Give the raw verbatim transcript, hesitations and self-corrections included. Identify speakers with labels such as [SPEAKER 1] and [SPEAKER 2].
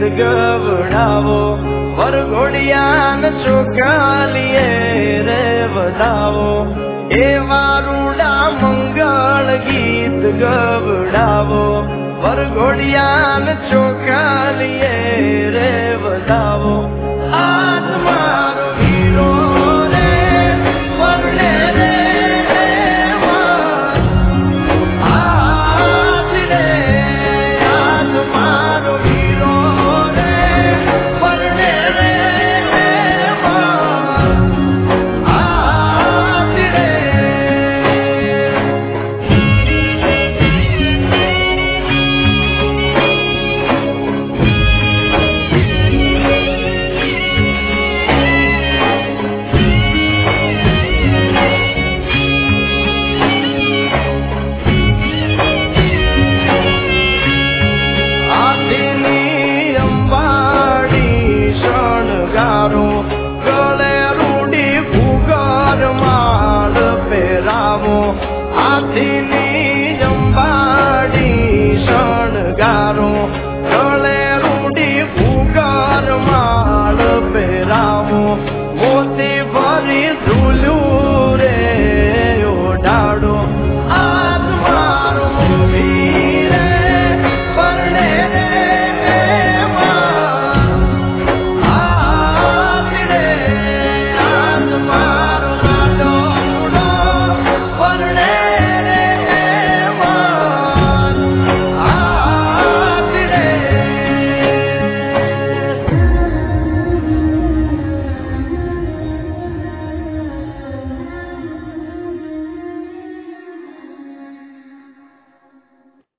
[SPEAKER 1] ગવડાવો વરઘોડિયાન ચોકાલીએ રે વધાવો એવા રૂડા મંગળ ગીત ગવડાવો વરઘોડિયાન ચોકાલીએ રે વધાવો આજ મારો હીરો રે વરણે રે આજ રે આજ મારો હીરો રે વરણે રે આજ રે ગળે રૂડી ફુગર માળ પહેરાવો હાથીની